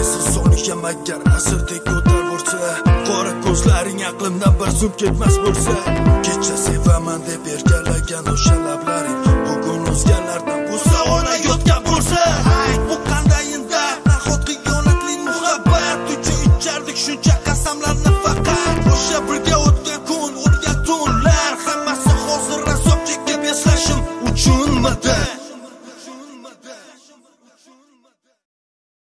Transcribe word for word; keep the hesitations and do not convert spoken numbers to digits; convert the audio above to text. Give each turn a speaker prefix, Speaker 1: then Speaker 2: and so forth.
Speaker 1: Sensiz sonligim agar asrdek o'tar bo'lsa, qora ko'zlaring aqlimdan bir zum ketmas bo'lsa, kecha sevaman deb erkalagan o'sha lablaring